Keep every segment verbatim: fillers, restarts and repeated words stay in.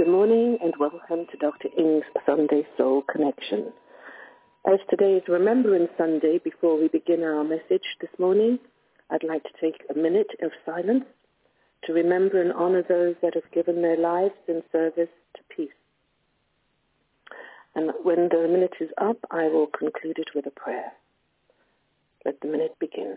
Good morning and welcome to Doctor Ing's Sunday Soul Connection. As today is Remembrance Sunday, before we begin our message this morning, I'd like to take a minute of silence to remember and honor those that have given their lives in service to peace. And when the minute is up, I will conclude it with a prayer. Let the minute begin.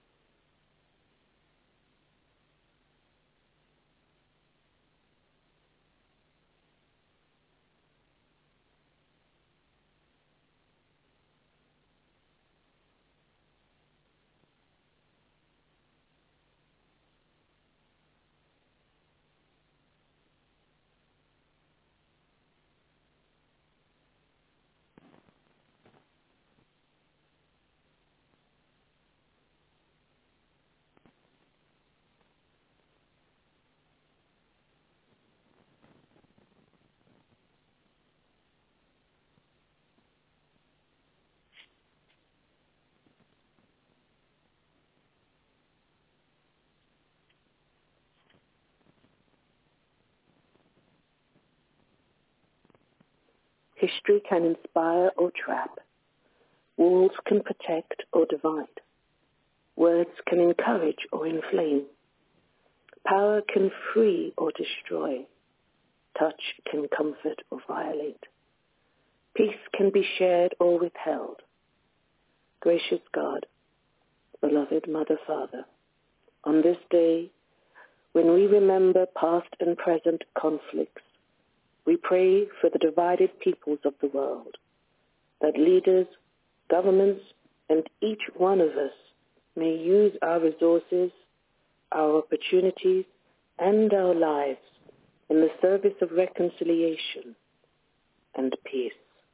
History can inspire or trap. Walls can protect or divide. Words can encourage or inflame. Power can free or destroy. Touch can comfort or violate. Peace can be shared or withheld. Gracious God, beloved Mother, Father, on this day, when we remember past and present conflicts, we pray for the divided peoples of the world, that leaders, governments, and each one of us may use our resources, our opportunities, and our lives in the service of reconciliation and peace.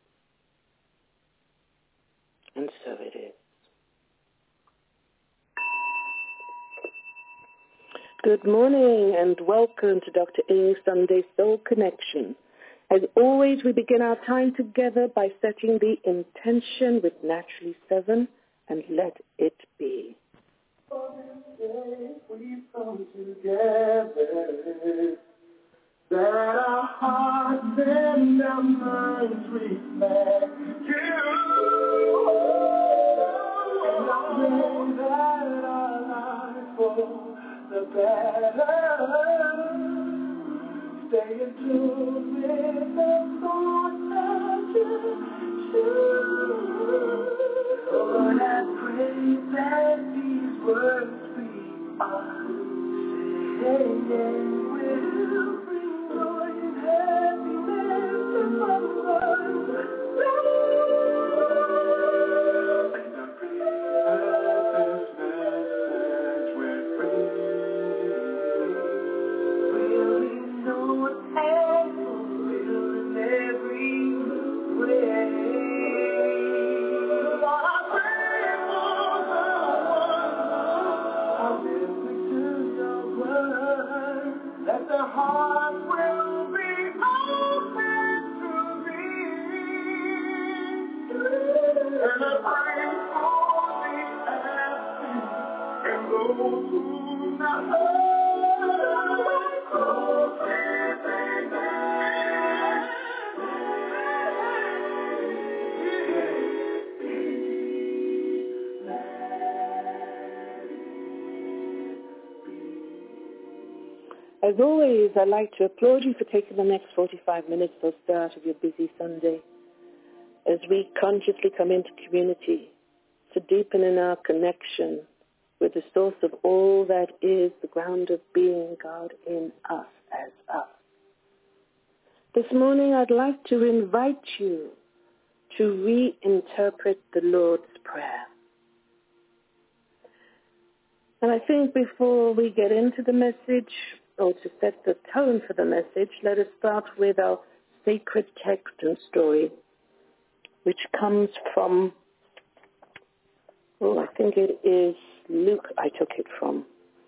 And so it is. Good morning and welcome to Doctor Ing's Sunday Soul Connection. As always, we begin our time together by setting the intention with Naturally Seven and let it be. For this day we come together, that our hearts and our minds reflect you. And I pray that our lives for the better. Stay in tune with the thoughts of you. Lord, I pray that these words we are saying will bring joy and happiness among us. That the heart will be open to thee, and I pray for the absent and those who not heard, oh, As always, I'd like to applaud you for taking the next forty-five minutes or so out of your busy Sunday as we consciously come into community to deepen in our connection with the source of all that is the ground of being, God in us as us. This morning, I'd like to invite you to reinterpret the Lord's Prayer. And I think before we get into the message, or to set the tone for the message, let us start with our sacred text and story, which comes from, oh, I think it is Luke I took it from.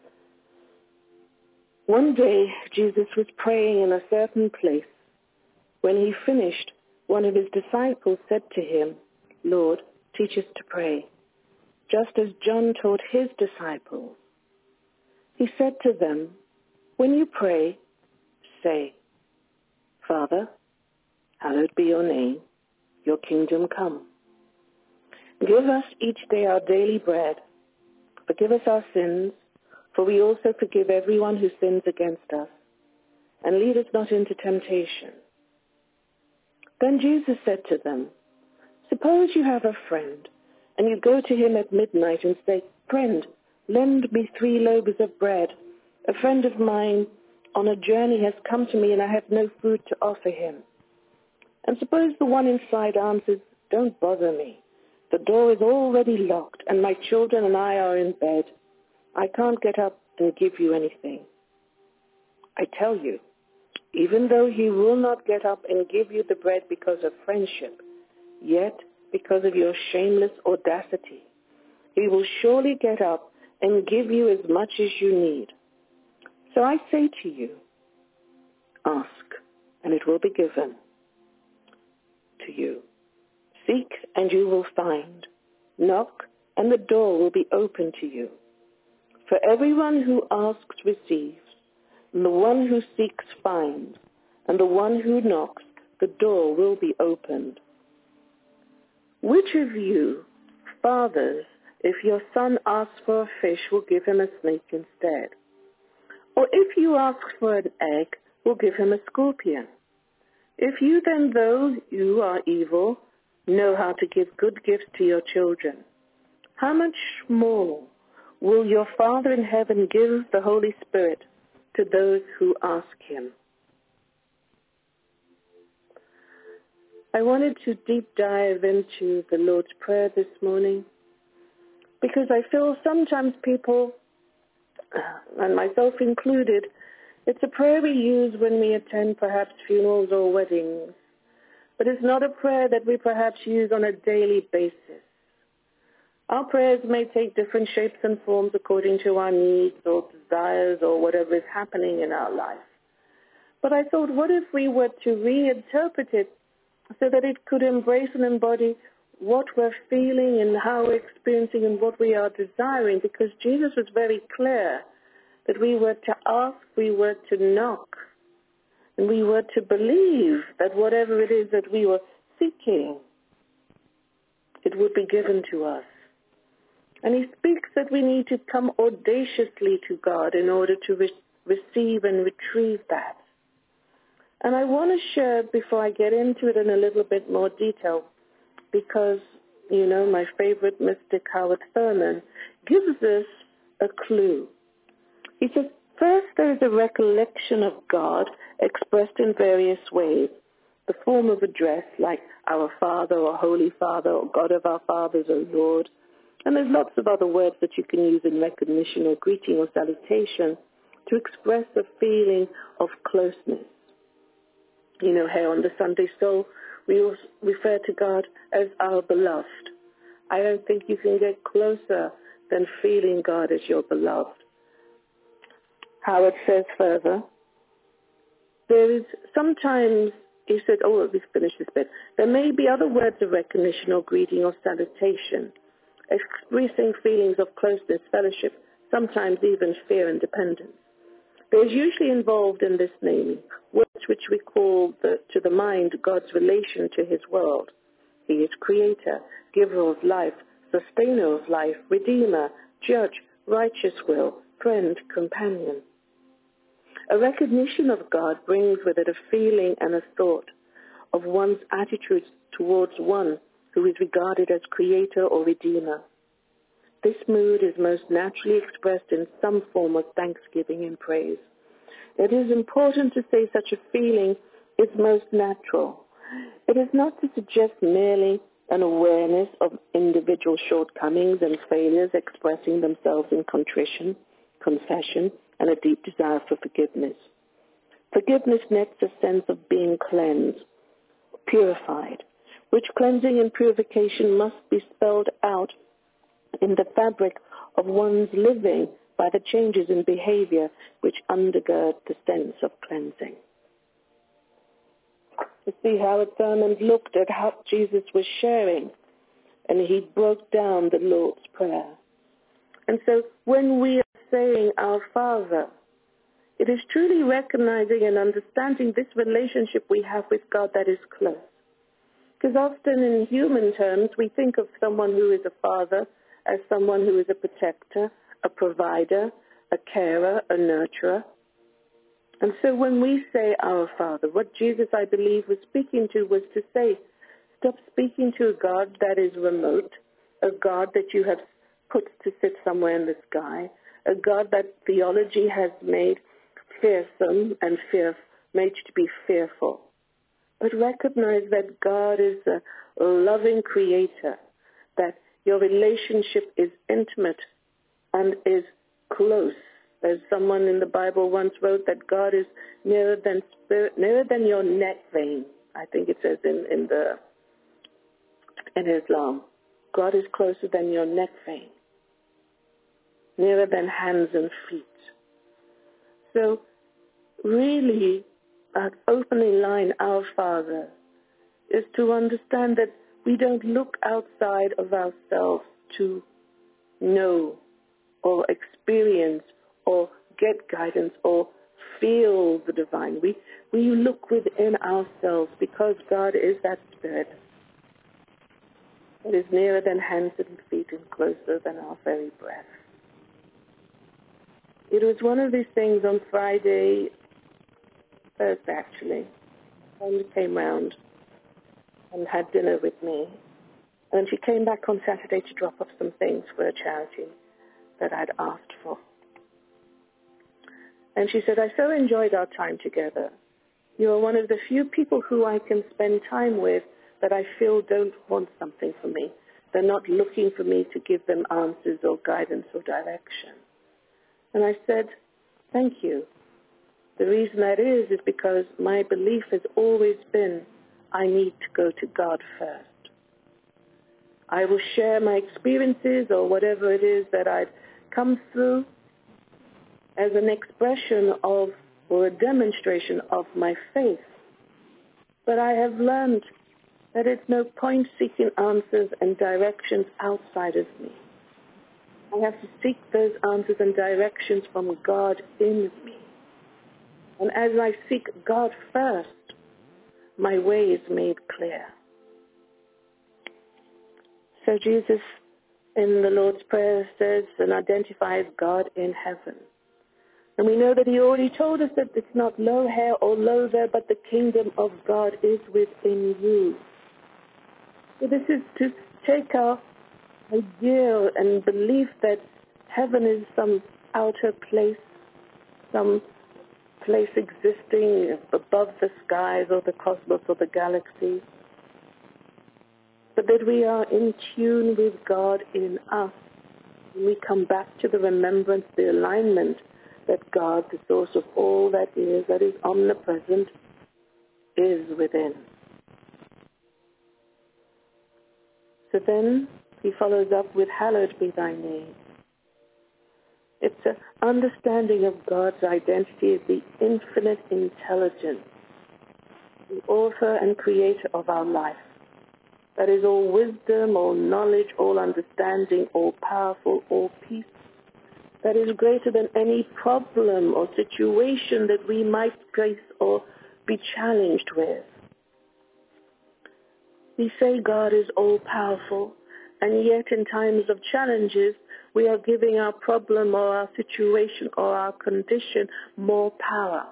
One day, Jesus was praying in a certain place. When he finished, one of his disciples said to him, Lord, teach us to pray, just as John taught his disciples. He said to them, when you pray, say, Father, hallowed be your name, your kingdom come. Give us each day our daily bread. Forgive us our sins, for we also forgive everyone who sins against us. And lead us not into temptation. Then Jesus said to them, suppose you have a friend, and you go to him at midnight and say, friend, lend me three loaves of bread. A friend of mine on a journey has come to me and I have no food to offer him. And suppose the one inside answers, don't bother me. The door is already locked and my children and I are in bed. I can't get up and give you anything. I tell you, even though he will not get up and give you the bread because of friendship, yet because of your shameless audacity, he will surely get up and give you as much as you need. So I say to you, ask, and it will be given to you. Seek, and you will find. Knock, and the door will be open to you. For everyone who asks receives, and the one who seeks finds, and the one who knocks, the door will be opened. Which of you, fathers, if your son asks for a fish, will give him a snake instead? Or if you ask for an egg, will give him a scorpion? If you then, though you are evil, know how to give good gifts to your children, how much more will your Father in heaven give the Holy Spirit to those who ask him? I wanted to deep dive into the Lord's Prayer this morning because I feel sometimes people, and myself included, it's a prayer we use when we attend perhaps funerals or weddings, but it's not a prayer that we perhaps use on a daily basis. Our prayers may take different shapes and forms according to our needs or desires or whatever is happening in our life. But I thought, what if we were to reinterpret it so that it could embrace and embody what we're feeling and how we're experiencing and what we are desiring? Because Jesus was very clear that we were to ask, we were to knock, and we were to believe that whatever it is that we were seeking, it would be given to us. And he speaks that we need to come audaciously to God in order to re- receive and retrieve that. And I want to share, before I get into it in a little bit more detail, because, you know, my favorite mystic, Howard Thurman, gives us a clue. He says, first there is a recollection of God expressed in various ways, the form of address like our Father or Holy Father or God of our fathers or Lord. And there's lots of other words that you can use in recognition or greeting or salutation to express a feeling of closeness. You know, here on the Sunday Soul, we also refer to God as our beloved. I don't think you can get closer than feeling God as your beloved. Howard says further, there is sometimes, he said, oh, let me finish this bit. There may be other words of recognition or greeting or salutation, expressing feelings of closeness, fellowship, sometimes even fear and dependence. There is usually involved in this naming words which we call the, to the mind God's relation to his world. He is creator, giver of life, sustainer of life, redeemer, judge, righteous will, friend, companion. A recognition of God brings with it a feeling and a thought of one's attitude towards one who is regarded as creator or redeemer. This mood is most naturally expressed in some form of thanksgiving and praise. It is important to say such a feeling is most natural. It is not to suggest merely an awareness of individual shortcomings and failures expressing themselves in contrition, confession, and a deep desire for forgiveness. Forgiveness nets a sense of being cleansed, purified, which cleansing and purification must be spelled out in the fabric of one's living by the changes in behavior which undergird the sense of cleansing. You see, Howard Thurman looked at how Jesus was sharing, and he broke down the Lord's Prayer. And so when we are saying, Our Father, It is truly recognizing and understanding this relationship we have with God that is close. Because often in human terms, we think of someone who is a father as someone who is a protector, a provider, a carer, a nurturer. And so when we say our Father, what Jesus, I believe, was speaking to was to say, stop speaking to a God that is remote, a God that you have put to sit somewhere in the sky, a God that theology has made fearsome and fear, made to be fearful. But recognize that God is a loving creator, that your relationship is intimate and is close. As someone in the Bible once wrote, that God is nearer than spirit, nearer than your neck vein. I think it says in, in the in Islam. God is closer than your neck vein, nearer than hands and feet. So really, our opening line, Our Father, is to understand that we don't look outside of ourselves to know or experience or get guidance or feel the divine. We, we look within ourselves because God is that spirit that is nearer than hands and feet and closer than our very breath. It was one of these things on Friday, Thursday actually, when came round and had dinner with me. And she came back on Saturday to drop off some things for a charity that I'd asked for. And she said, I so enjoyed our time together. You are one of the few people who I can spend time with that I feel don't want something from me. They're not looking for me to give them answers or guidance or direction. And I said, thank you. The reason that is is because my belief has always been I need to go to God first. I will share my experiences or whatever it is that I've come through as an expression of or a demonstration of my faith. But I have learned that it's no point seeking answers and directions outside of me. I have to seek those answers and directions from God in me. And as I seek God first, my way is made clear. So Jesus in the Lord's Prayer says and identifies God in heaven. And we know that he already told us that it's not low here or low there, but the kingdom of God is within you. So this is to take our idea and belief that heaven is some outer place, some place existing above the skies or the cosmos or the galaxy, but that we are in tune with God in us. And we come back to the remembrance, the alignment that God, the source of all that is, that is omnipresent, is within. So then he follows up with, hallowed be thy name. It's an understanding of God's identity as the infinite intelligence, the author and creator of our life. That is all wisdom, all knowledge, all understanding, all powerful, all peace. That is greater than any problem or situation that we might face or be challenged with. We say God is all-powerful, and yet in times of challenges, we are giving our problem or our situation or our condition more power.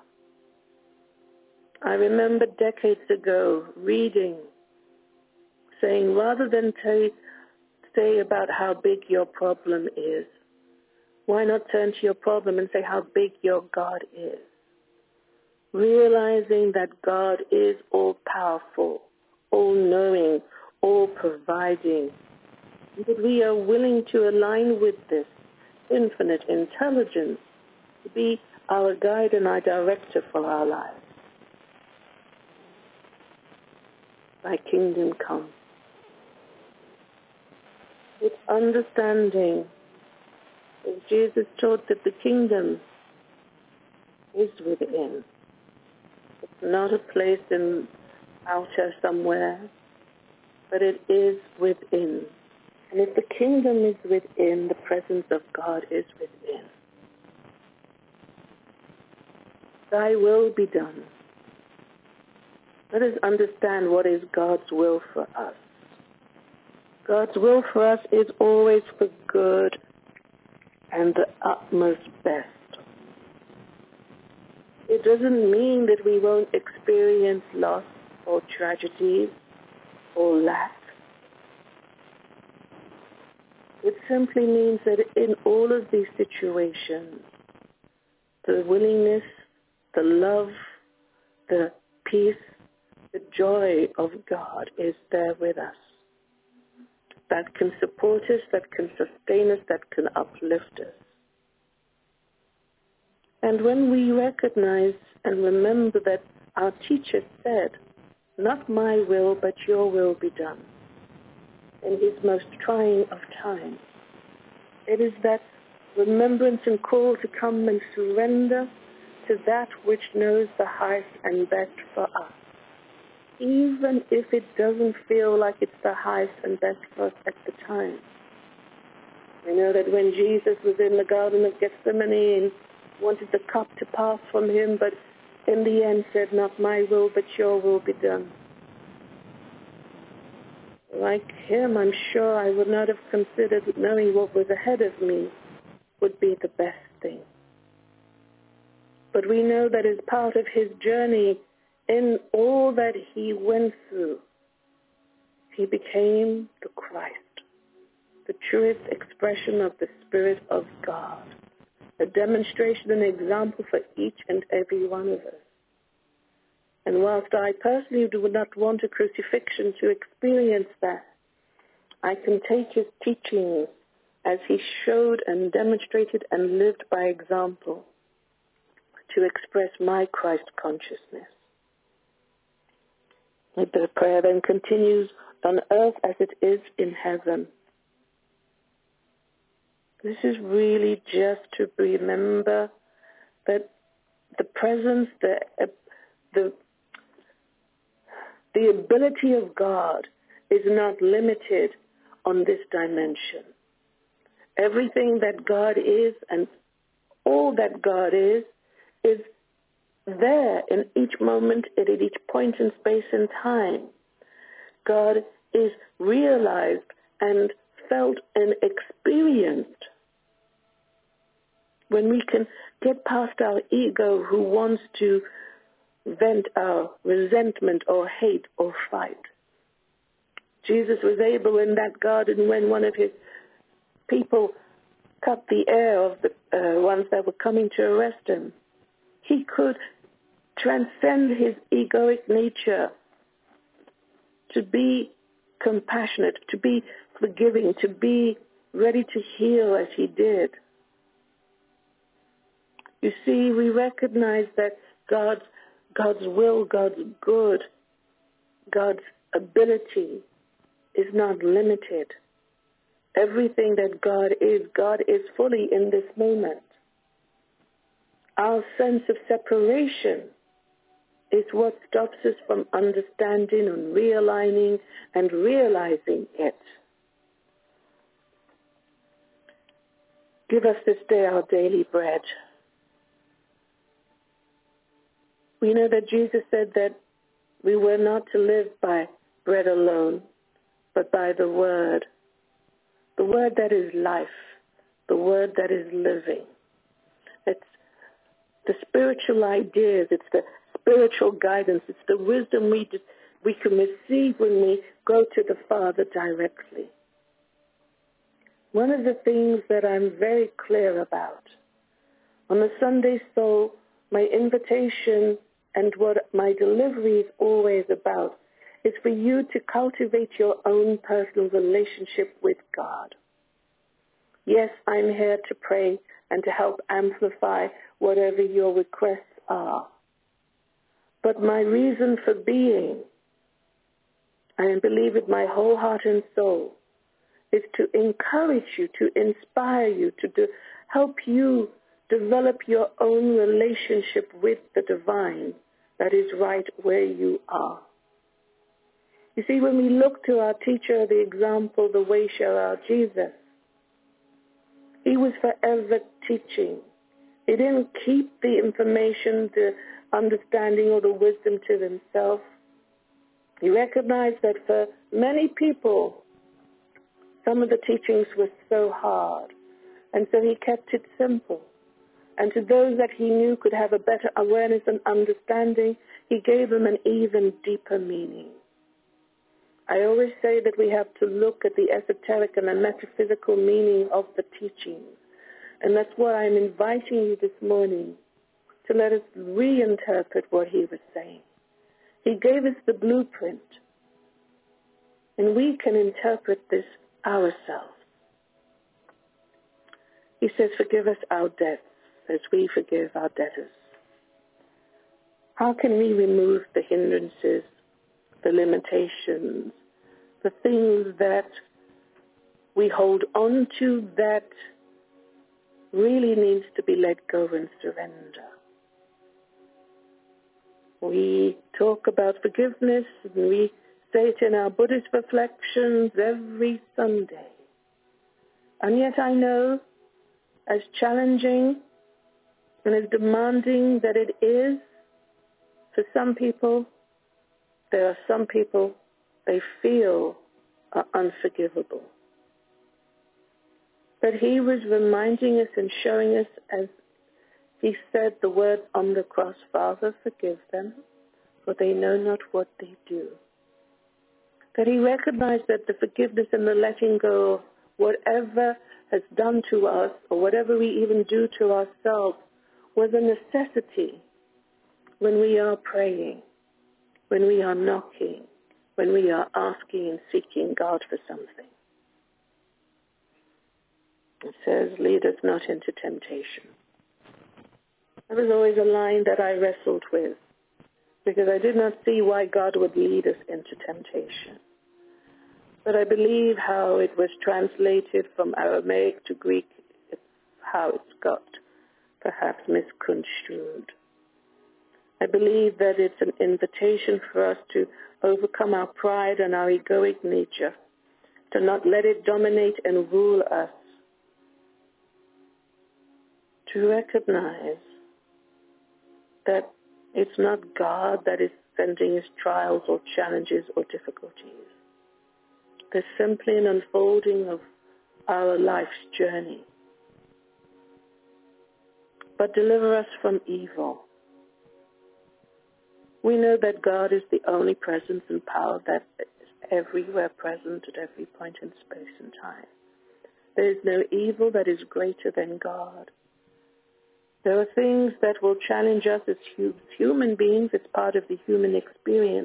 I remember decades ago reading, saying rather than say, say about how big your problem is, why not turn to your problem and say how big your God is? Realizing that God is all-powerful, all-knowing, all-providing, and that we are willing to align with this infinite intelligence to be our guide and our director for our lives. Thy kingdom come. With understanding, as Jesus taught that the kingdom is within. It's not a place in outer somewhere, but it is within. And if the kingdom is within, the presence of God is within. Thy will be done. Let us understand what is God's will for us. God's will for us is always for good and the utmost best. It doesn't mean that we won't experience loss or tragedies or lack. It simply means that in all of these situations, the willingness, the love, the peace, the joy of God is there with us. That can support us, that can sustain us, that can uplift us. And when we recognize and remember that our teacher said, not my will, but your will be done, in his most trying of times, it is that remembrance and call to come and surrender to that which knows the highest and best for us, even if it doesn't feel like it's the highest and best for us at the time. We know that when Jesus was in the Garden of Gethsemane and wanted the cup to pass from him, but in the end said, not my will, but your will be done. Like him, I'm sure I would not have considered knowing what was ahead of me would be the best thing. But we know that as part of his journey, in all that he went through, he became the Christ, the truest expression of the Spirit of God, a demonstration and example for each and every one of us. And whilst I personally do not want a crucifixion to experience that, I can take his teachings as he showed and demonstrated and lived by example to express my Christ consciousness. The prayer then continues, on earth as it is in heaven. This is really just to remember that the presence, the the the ability of God is not limited on this dimension. Everything that God is and all that God is, is there in each moment and at each point in space and time. God is realized and felt and experienced. When we can get past our ego who wants to vent our resentment or hate or fight. Jesus was able in that garden when one of his people cut the ear of the uh, ones that were coming to arrest him. He could transcend his egoic nature to be compassionate, to be forgiving, to be ready to heal as he did. You see, we recognize that God's God's will, God's good, God's ability is not limited. Everything that God is, God is fully in this moment. Our sense of separation is what stops us from understanding and realigning and realizing it. Give us this day our daily bread. We know that Jesus said that we were not to live by bread alone, but by the word. The word that is life, the word that is living. It's the spiritual ideas, it's the spiritual guidance, it's the wisdom we, we can receive when we go to the Father directly. One of the things that I'm very clear about, on the Sunday Soul, my invitation and what my delivery is always about is for you to cultivate your own personal relationship with God. Yes, I'm here to pray and to help amplify whatever your requests are. But my reason for being, I believe with my whole heart and soul, is to encourage you, to inspire you, to do, help you develop your own relationship with the divine that is right where you are. You see, when we look to our teacher, the example, the way shower, our Jesus, he was forever teaching, He didn't keep the information, the understanding, or the wisdom to himself. He recognized that for many people, some of the teachings were so hard, and so he kept it simple. And to those that he knew could have a better awareness and understanding, he gave them an even deeper meaning. I always say that we have to look at the esoteric and the metaphysical meaning of the teachings. And that's what I'm inviting you this morning, to let us reinterpret what he was saying. He gave us the blueprint, and we can interpret this ourselves. He says, forgive us our debts as we forgive our debtors. How can we remove the hindrances, the limitations, the things that we hold on to that really needs to be let go and surrender? We talk about forgiveness, and we say it in our Buddhist reflections every Sunday. And yet I know, as challenging and as demanding that it is for some people, there are some people they feel are unforgivable. But he was reminding us and showing us, as he said the word on the cross, Father, forgive them, for they know not what they do. That he recognized that the forgiveness and the letting go of whatever has done to us, or whatever we even do to ourselves, was a necessity when we are praying, when we are knocking, when we are asking and seeking God for something. It says, lead us not into temptation. That was always a line that I wrestled with, because I did not see why God would lead us into temptation. But I believe how it was translated from Aramaic to Greek, it's how it's got perhaps misconstrued. I believe that it's an invitation for us to overcome our pride and our egoic nature, to not let it dominate and rule us, to recognize that it's not God that is sending his trials or challenges or difficulties. There's simply an unfolding of our life's journey. But deliver us from evil. We know that God is the only presence and power that is everywhere present at every point in space and time. There is no evil that is greater than God. There are things that will challenge us as human beings. It's part of the human experience.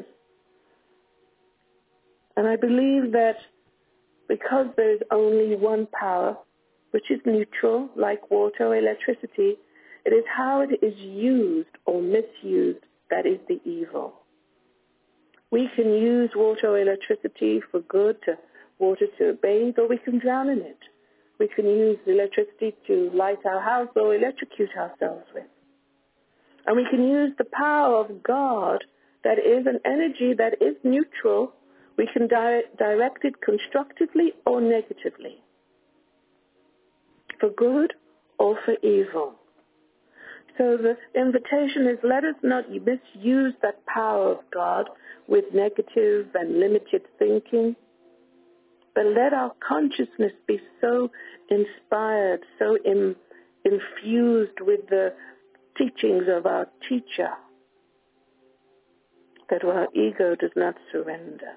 And I believe that because there is only one power, which is neutral, like water or electricity, it is how it is used or misused that is the evil. We can use water or electricity for good, to water to bathe, or we can drown in it. We can use electricity to light our house or electrocute ourselves with. And we can use the power of God that is an energy that is neutral. We can di- direct it constructively or negatively, for good or for evil. So the invitation is, let us not misuse that power of God with negative and limited thinking, but let our consciousness be so inspired, so in, infused with the teachings of our teacher, that our ego does not surrender.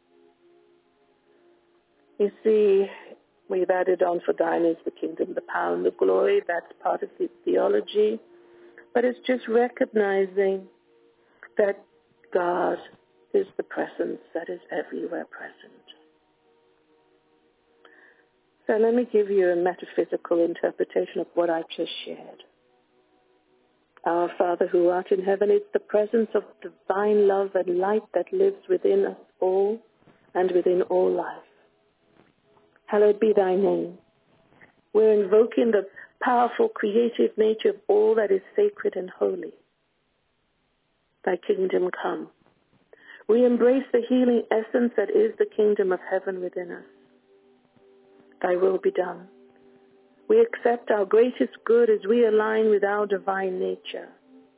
You see, we've added on, for thine is the kingdom, the power, and the glory. That's part of the theology. But it's just recognizing that God is the presence that is everywhere present. So let me give you a metaphysical interpretation of what I've just shared. Our Father who art in heaven is the presence of divine love and light that lives within us all and within all life. Hallowed be thy name. We're invoking the powerful creative nature of all that is sacred and holy. Thy kingdom come. We embrace the healing essence that is the kingdom of heaven within us. Thy will be done. We accept our greatest good as we align with our divine nature,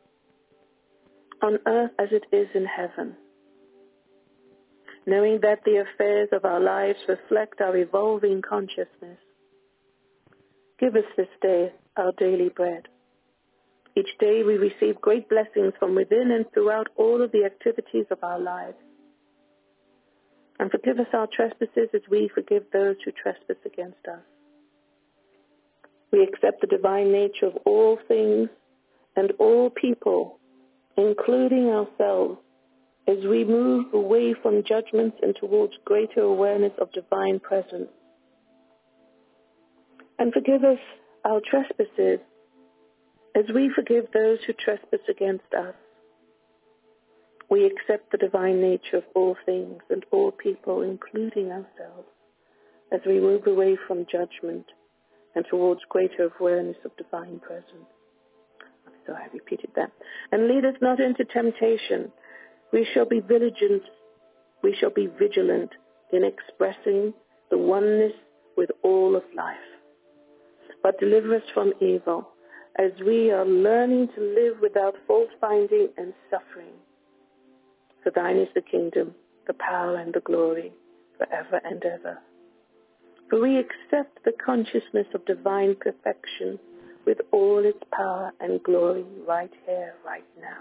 on earth as it is in heaven, knowing that the affairs of our lives reflect our evolving consciousness. Give us this day our daily bread. Each day we receive great blessings from within and throughout all of the activities of our lives. And forgive us our trespasses as we forgive those who trespass against us. We accept the divine nature of all things and all people, including ourselves, as we move away from judgments and towards greater awareness of divine presence. And forgive us our trespasses as we forgive those who trespass against us. We accept the divine nature of all things and all people, including ourselves, as we move away from judgment and towards greater awareness of divine presence. I'm sorry, I repeated that. And lead us not into temptation. We shall be vigilant. We shall be vigilant in expressing the oneness with all of life. But deliver us from evil, as we are learning to live without fault finding and suffering. For thine is the kingdom, the power, and the glory, forever and ever. For we accept the consciousness of divine perfection with all its power and glory right here, right now.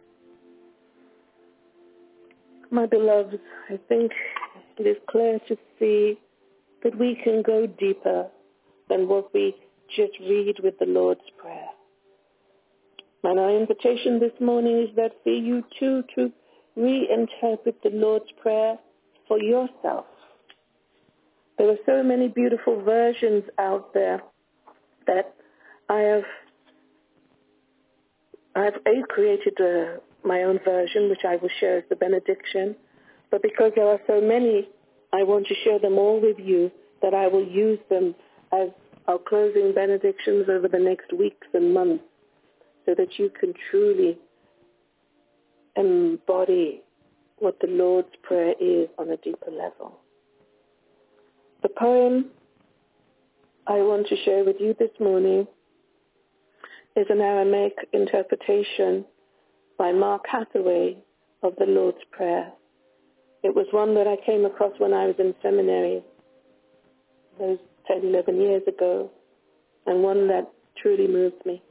My beloveds, I think it is clear to see that we can go deeper than what we just read with the Lord's Prayer. And our invitation this morning is that for you too to reinterpret the Lord's Prayer for yourself. There are so many beautiful versions out there that I have I have a, created a, my own version, which I will share as the benediction. But because there are so many, I want to share them all with you, that I will use them as our closing benedictions over the next weeks and months, so that you can truly embody what the Lord's Prayer is on a deeper level. The poem I want to share with you this morning is an Aramaic interpretation by Mark Hathaway of the Lord's Prayer. It was one that I came across when I was in seminary those ten, eleven years ago, and one that truly moved me.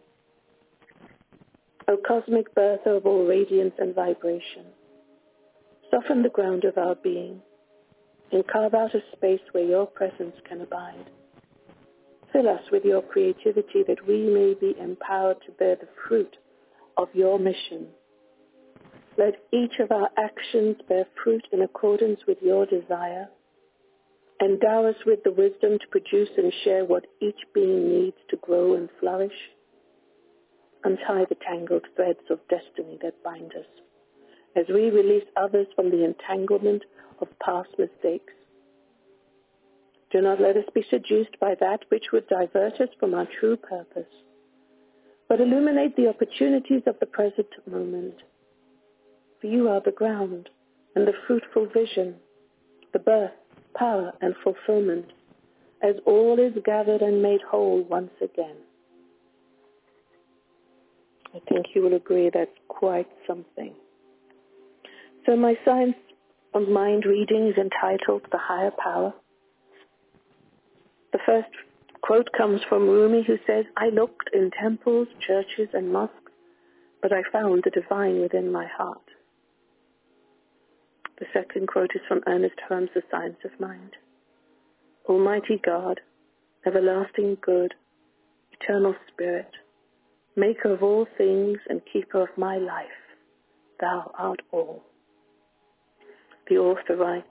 O cosmic birth of all radiance and vibration, soften the ground of our being and carve out a space where your presence can abide. Fill us with your creativity that we may be empowered to bear the fruit of your mission. Let each of our actions bear fruit in accordance with your desire. Endow us with the wisdom to produce and share what each being needs to grow and flourish. Untie the tangled threads of destiny that bind us, as we release others from the entanglement of past mistakes. Do not let us be seduced by that which would divert us from our true purpose, but illuminate the opportunities of the present moment. For you are the ground and the fruitful vision, the birth, power, and fulfillment, as all is gathered and made whole once again. I think you will agree that's quite something. So my Science of Mind reading is entitled The Higher Power. The first quote comes from Rumi, who says, I looked in temples, churches, and mosques, but I found the divine within my heart. The second quote is from Ernest Holmes' The Science of Mind. Almighty God, everlasting good, eternal Spirit, maker of all things and keeper of my life, thou art all. The author writes,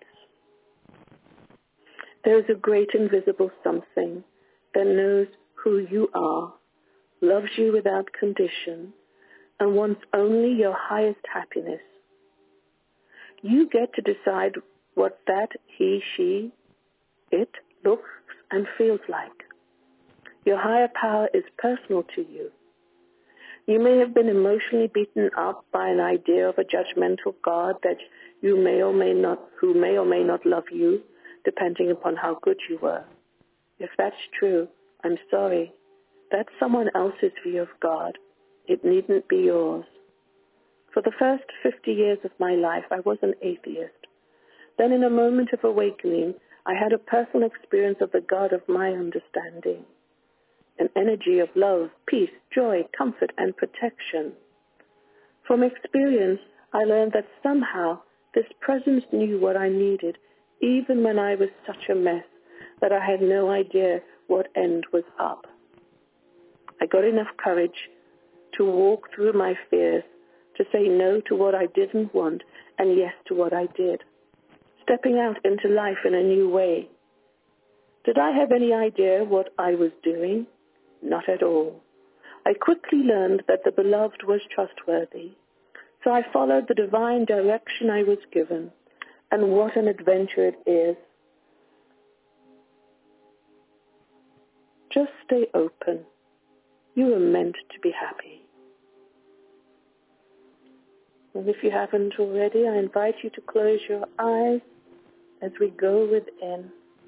there is a great invisible something that knows who you are, loves you without condition, and wants only your highest happiness. You get to decide what that he, she, it looks and feels like. Your higher power is personal to you. You may have been emotionally beaten up by an idea of a judgmental God that you may or may not, who may or may not love you, depending upon how good you were. If that's true, I'm sorry. That's someone else's view of God. It needn't be yours. For the first fifty years of my life, I was an atheist. Then in a moment of awakening, I had a personal experience of the God of my understanding, an energy of love, peace, joy, comfort, and protection. From experience, I learned that somehow this presence knew what I needed, even when I was such a mess that I had no idea what end was up. I got enough courage to walk through my fears, to say no to what I didn't want and yes to what I did, stepping out into life in a new way. Did I have any idea what I was doing? Not at all. I quickly learned that the beloved was trustworthy, so I followed the divine direction I was given, and what an adventure it is. Just stay open. You were meant to be happy. And if you haven't already, I invite you to close your eyes as we go within.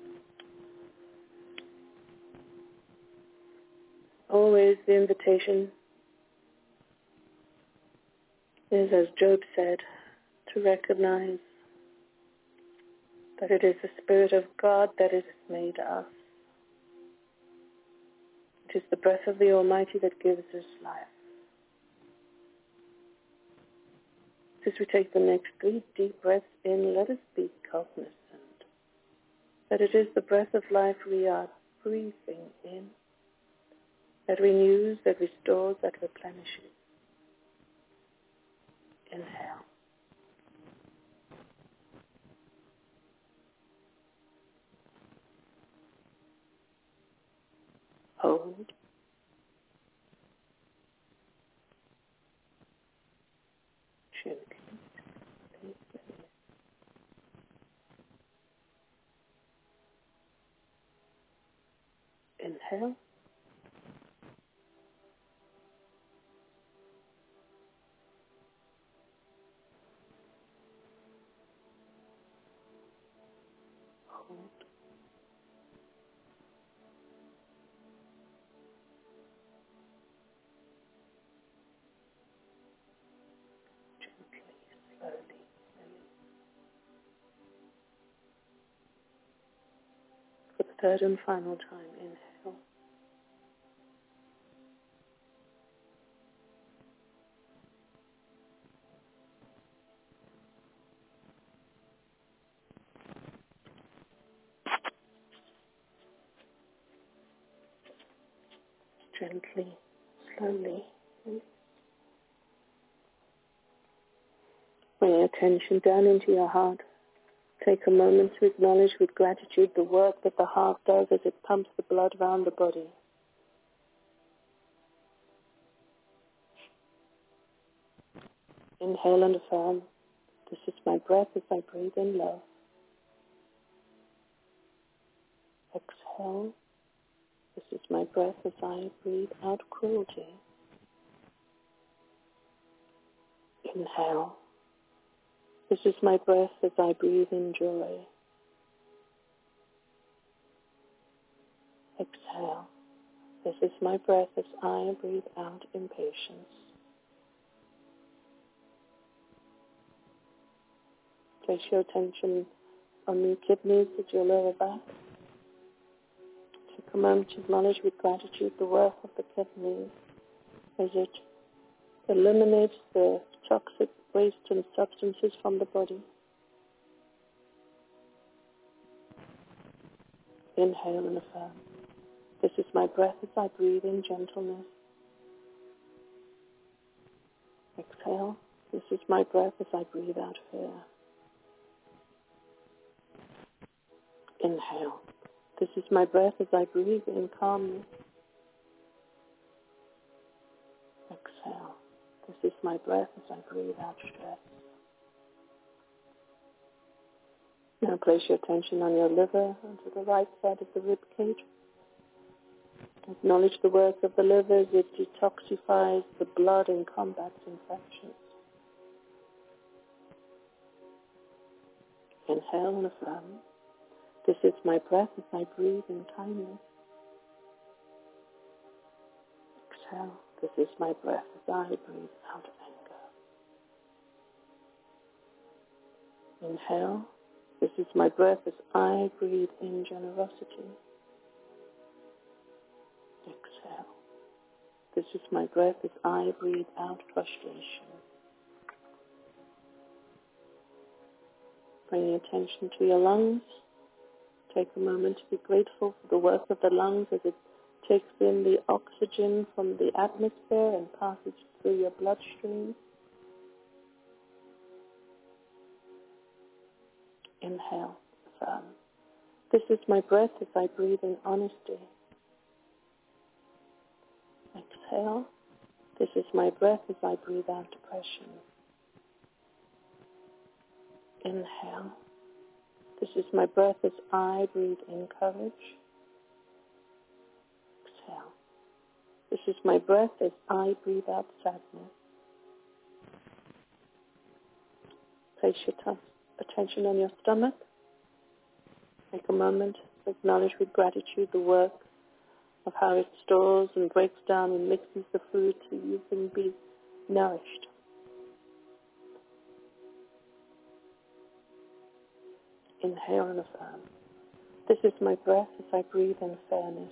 Always the invitation is, as Job said, to recognize that it is the Spirit of God that has made us. It is the breath of the Almighty that gives us life. As we take the next three deep breaths in, let us be cognizant that it is the breath of life we are breathing in, that renews, that restores, that replenishes. Inhale. Hold. Gently. Inhale. Hold. Gently, slowly. For the third and final time, inhale. Gently, slowly. Bring your attention down into your heart. Take a moment to acknowledge with gratitude the work that the heart does as it pumps the blood around the body. Inhale and affirm, this is my breath as I breathe in love. Exhale, this is my breath as I breathe out cruelty. Inhale, this is my breath as I breathe in joy. Exhale, this is my breath as I breathe out impatience. Place your attention on the kidneys at your lower back. Take a moment to acknowledge with gratitude the work of the kidneys as it eliminates the toxic waste and substances from the body. Inhale and affirm. This is my breath as I breathe in gentleness. Exhale. This is my breath as I breathe out fear. Inhale. This is my breath as I breathe in calmness. Exhale. This is my breath as I breathe out stress. Now place your attention on your liver and to the right side of the rib cage. Acknowledge the work of the liver as it detoxifies the blood and combats infections. Inhale and affirm. This is my breath as I breathe in kindness. Exhale. This is my breath as I breathe out anger. Inhale. This is my breath as I breathe in generosity. Exhale. This is my breath as I breathe out frustration. Bringing attention to your lungs. Take a moment to be grateful for the work of the lungs as it takes in the oxygen from the atmosphere and passes through your bloodstream. Inhale, affirm. This is my breath as I breathe in honesty. Exhale. This is my breath as I breathe out depression. Inhale. This is my breath as I breathe in courage. Exhale. This is my breath as I breathe out sadness. Place your t- attention on your stomach. Take a moment to acknowledge with gratitude the work of how it stores and breaks down and mixes the food so you can be nourished. Inhale and affirm. This is my breath as I breathe in fairness.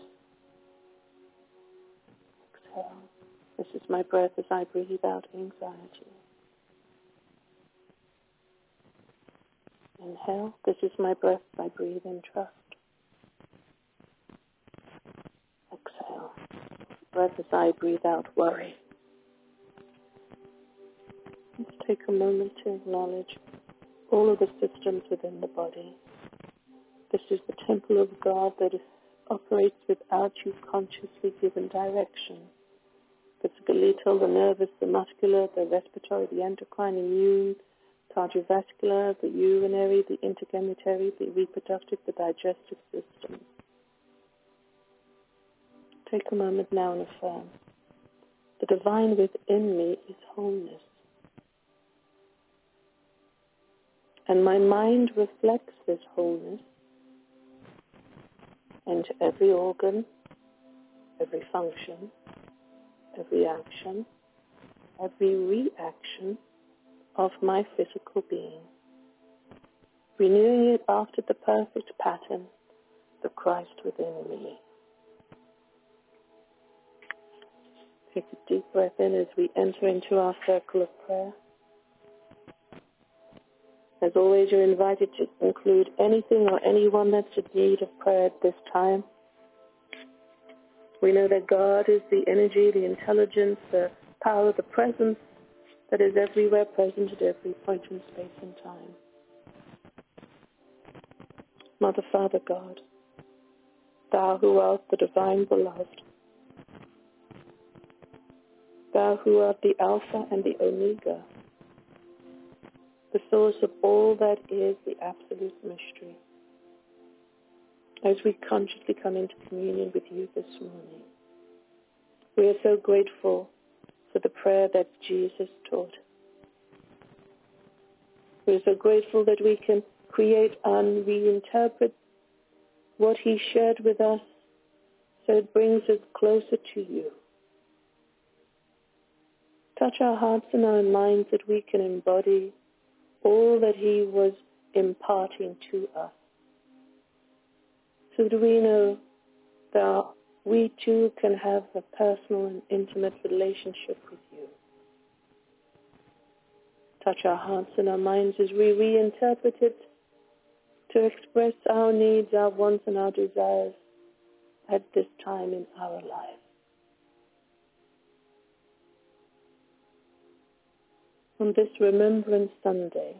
Exhale. This is my breath as I breathe out anxiety. Inhale. This is my breath as I breathe in trust. Exhale. Breath as I breathe out worry. Let's take a moment to acknowledge all of the systems within the body. This is the temple of God that operates without you consciously given direction. The skeletal, the nervous, the muscular, the respiratory, the endocrine, immune, cardiovascular, the urinary, the integumentary, the reproductive, the digestive system. Take a moment now and affirm. The divine within me is wholeness. And my mind reflects this wholeness into every organ, every function, every action, every reaction of my physical being, renewing it after the perfect pattern, the Christ within me. Take a deep breath in as we enter into our circle of prayer. As always, you're invited to include anything or anyone that's in need of prayer at this time. We know that God is the energy, the intelligence, the power, the presence that is everywhere present at every point in space and time. Mother, Father, God, Thou who art the divine beloved, Thou who art the Alpha and the Omega, the source of all that is the absolute mystery. As we consciously come into communion with you this morning, we are so grateful for the prayer that Jesus taught. We are so grateful that we can create and reinterpret what he shared with us so it brings us closer to you. Touch our hearts and our minds that we can embody all that he was imparting to us. So that we know that we too can have a personal and intimate relationship with you. Touch our hearts and our minds as we reinterpret it to express our needs, our wants, and our desires at this time in our life. On this Remembrance Sunday,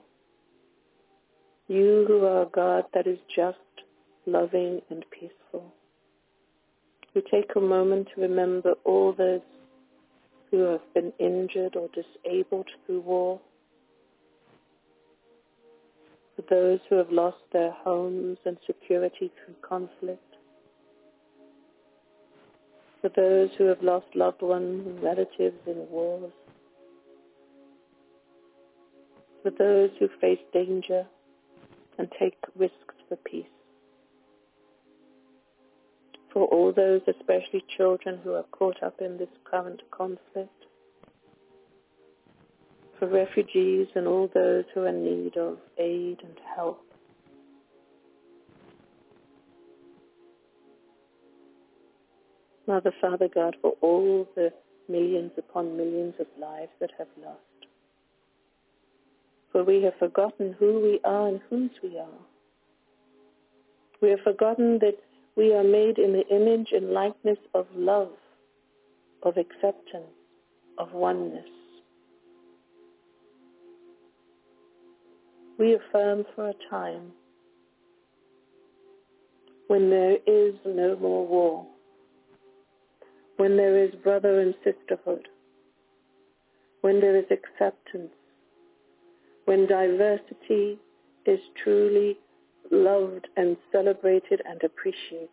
you who are a God that is just, loving, and peaceful, we take a moment to remember all those who have been injured or disabled through war, for those who have lost their homes and security through conflict, for those who have lost loved ones and relatives in wars, for those who face danger and take risks for peace, for all those, especially children, who are caught up in this current conflict, for refugees and all those who are in need of aid and help. Mother, Father God, for all the millions upon millions of lives that have lost. For we have forgotten who we are and whose we are. We have forgotten that we are made in the image and likeness of love, of acceptance, of oneness. We affirm for a time when there is no more war, when there is brother and sisterhood, when there is acceptance, when diversity is truly loved and celebrated and appreciated.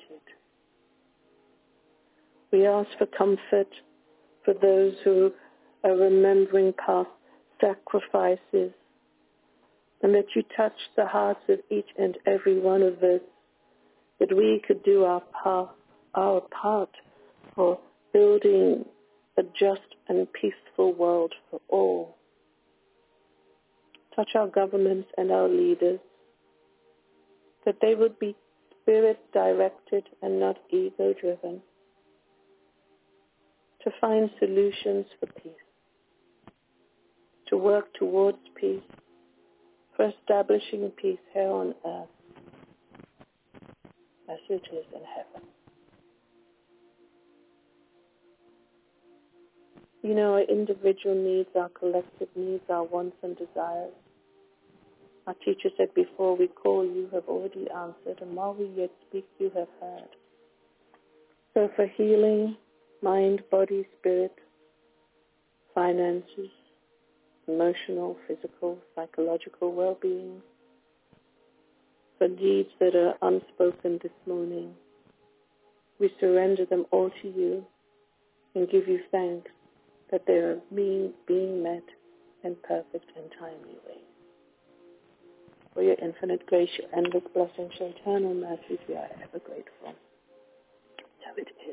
We ask for comfort for those who are remembering past sacrifices, and that you touch the hearts of each and every one of us, that we could do our part, our part for building a just and peaceful world for all. Touch our governments and our leaders, that they would be spirit-directed and not ego-driven, to find solutions for peace, to work towards peace, for establishing peace here on earth as it is in heaven. You know, our individual needs, our collective needs, our wants and desires. Our teacher said, before we call, you have already answered, and while we yet speak, you have heard. So for healing, mind, body, spirit, finances, emotional, physical, psychological well-being, for needs that are unspoken this morning, we surrender them all to you and give you thanks that they are being, being met in perfect and timely ways. For your infinite grace, your endless blessings, your eternal mercies, we are ever grateful. So it is.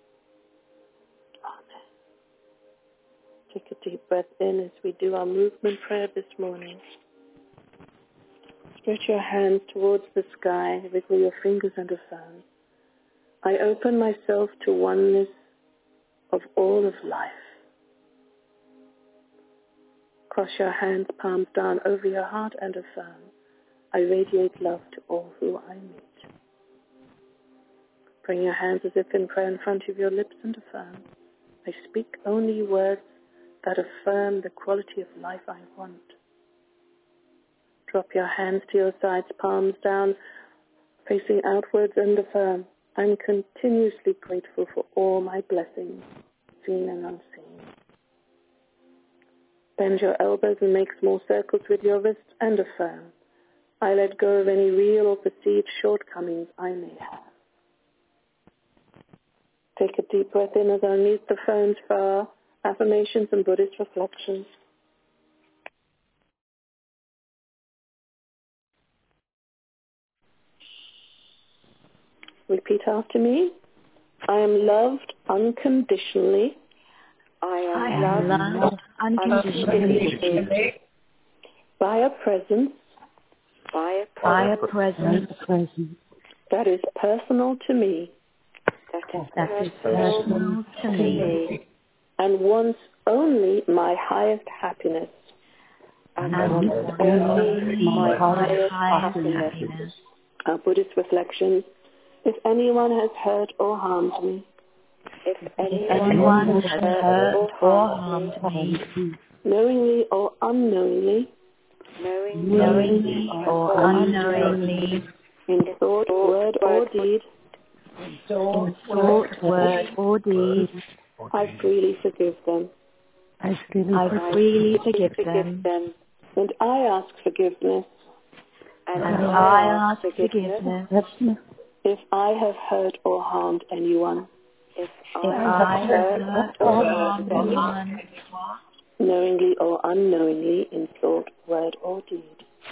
Amen. Take a deep breath in as we do our movement prayer this morning. Stretch your hands towards the sky, wiggle your fingers and affirm. I open myself to oneness of all of life. Cross your hands, palms down over your heart and affirm. I radiate love to all who I meet. Bring your hands as if in prayer in front of your lips and affirm. I speak only words that affirm the quality of life I want. Drop your hands to your sides, palms down, facing outwards and affirm. I'm continuously grateful for all my blessings, seen and unseen. Bend your elbows and make small circles with your wrists and affirm. I let go of any real or perceived shortcomings I may have. Take a deep breath in as I mute the phones for our affirmations and Buddhist reflections. Repeat after me. I am loved unconditionally. I am, I am loved, loved unconditionally by a presence by a by a presence presence that is personal to me that is that is personal personal to to me me and wants only my highest happiness. and and wants only only my my highest highest happiness. happiness. Our Buddhist reflections. If anyone has hurt or harmed me, If If anyone anyone has has hurt hurt or or harmed harmed me, me, knowingly or unknowingly, knowingly knowingly or or unknowingly, in thought, word, or deed, in thought, word, or deed, I freely forgive them. I freely forgive them, them, And I ask forgiveness and, and I I ask forgiveness forgiveness if I have hurt or harmed anyone, if if I I have have hurt hurt or or harmed harmed anyone, anyone, knowingly or unknowingly, in thought, word, or deed.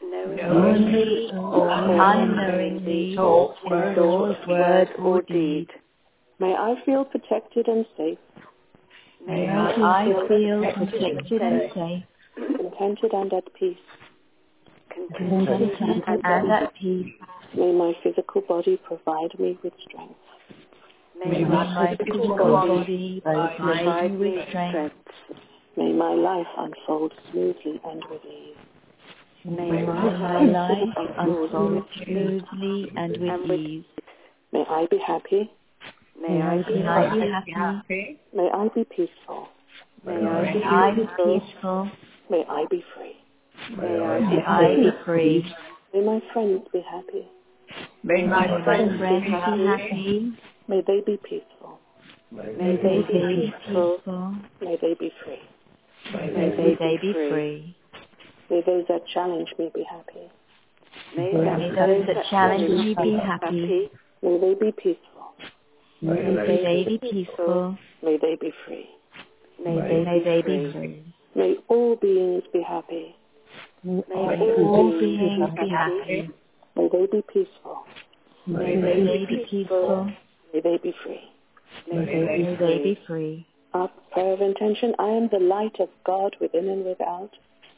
knowingly or unknowingly, thought, in thought, word, or deed. May I feel protected and safe, May I feel protected and safe, contented and at peace. contented and at peace. May my physical body provide me with strength. May my physical body provide me with strength. May my life unfold smoothly and with ease. May my life unfold smoothly and with ease. May I be happy. May I be happy. May I be peaceful. May I be peaceful. May I be free. May I be free. May my friends be happy. May my friends be happy. May they be peaceful. May they be peaceful. May they be free. May they be free. May those that challenge me be happy. May those that challenge me be happy. May they be peaceful. May they be peaceful. May they be free. May they be free. May all beings be happy. May all beings be happy. May they be peaceful. May they be peaceful. May they be free. May they be free. Our prayer of intention: I am the light of God within and without.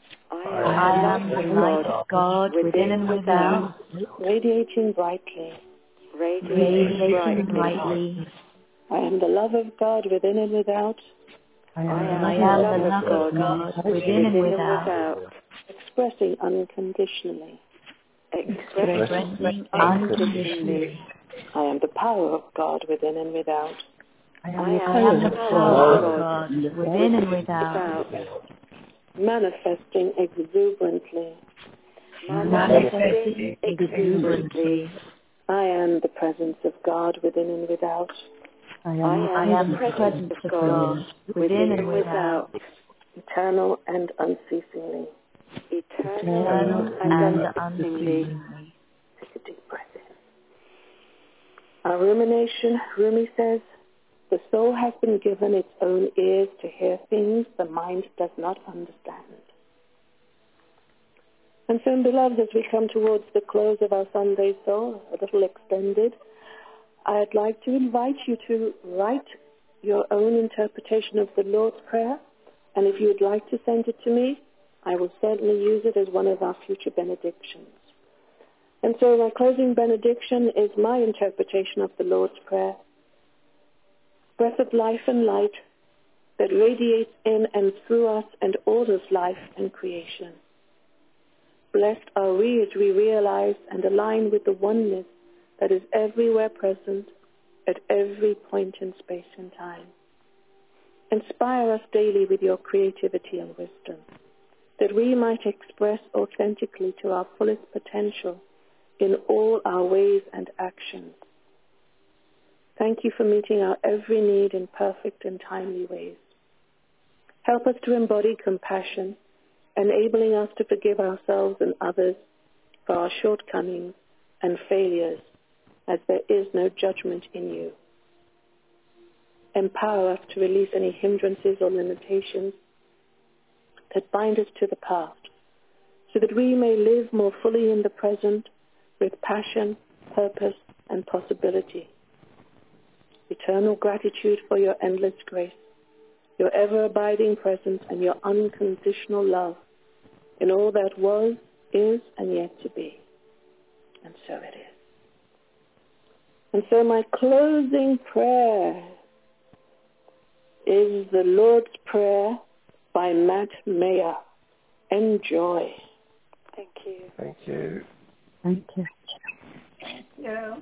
I am the light of God within and without, radiating brightly. radiating brightly. I am the love of God within and without. I am the love of God within and without, expressing unconditionally. expressing unconditionally. I am the power of God within and without. I am the power of God within and without, manifesting exuberantly. manifesting exuberantly. I am the presence of God within and without. I am the presence of God within and without, eternal and unceasingly. eternal and unceasingly. Take a deep breath in. Our rumination, Rumi says, the soul has been given its own ears to hear things the mind does not understand. And so, beloved, as we come towards the close of our Sunday Soul, a little extended, I'd like to invite you to write your own interpretation of the Lord's Prayer, and if you would like to send it to me, I will certainly use it as one of our future benedictions. And so my closing benediction is my interpretation of the Lord's Prayer. Breath of life and light that radiates in and through us and orders life and creation. Blessed are we as we realize and align with the oneness that is everywhere present at every point in space and time. Inspire us daily with your creativity and wisdom, that we might express authentically to our fullest potential in all our ways and actions. Thank you for meeting our every need in perfect and timely ways. Help us to embody compassion, enabling us to forgive ourselves and others for our shortcomings and failures, as there is no judgment in you. Empower us to release any hindrances or limitations that bind us to the past, so that we may live more fully in the present with passion, purpose, and possibility. Eternal gratitude for your endless grace, your ever-abiding presence, and your unconditional love in all that was, is, and yet to be. And so it is. And so my closing prayer is the Lord's Prayer by Matt Mayer. Enjoy. Thank you. Thank you. Thank you. Yeah.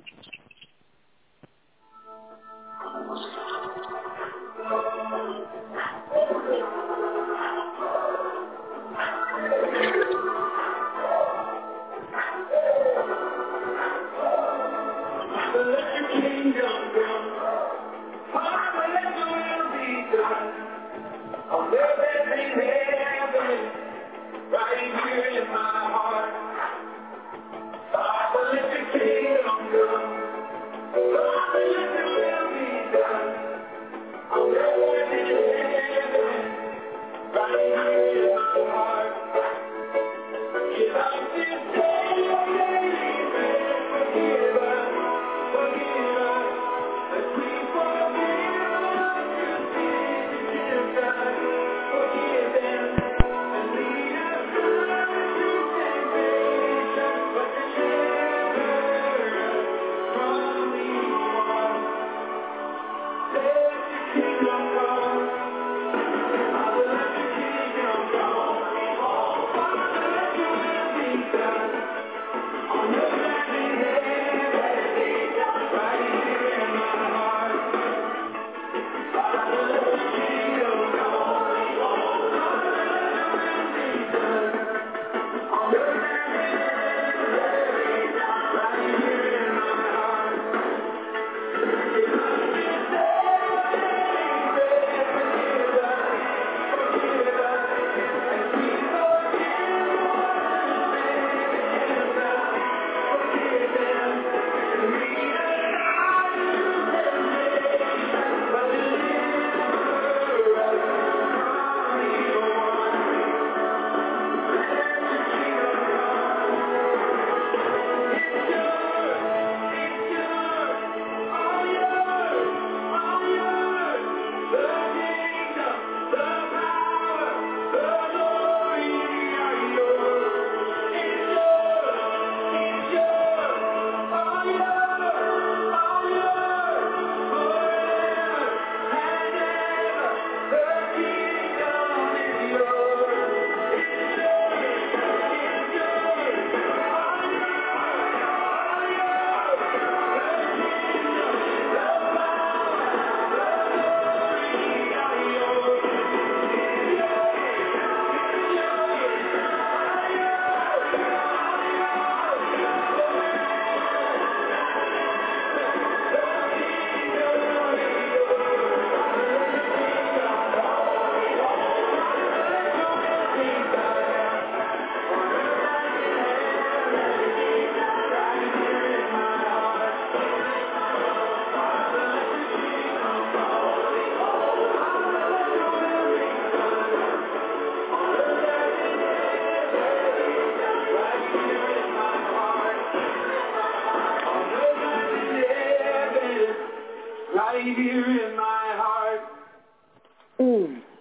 Right here in my heart.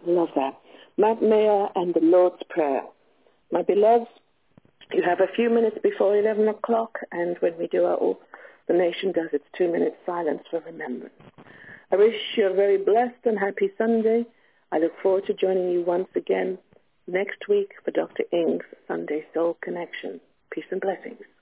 Love that. Matt Mayer and the Lord's Prayer. My beloveds, you have a few minutes before eleven o'clock, and when we do our, all, the nation does its two minutes silence for remembrance. I wish you a very blessed and happy Sunday. I look forward to joining you once again next week for Doctor Ing's Sunday Soul Connection. Peace and blessings.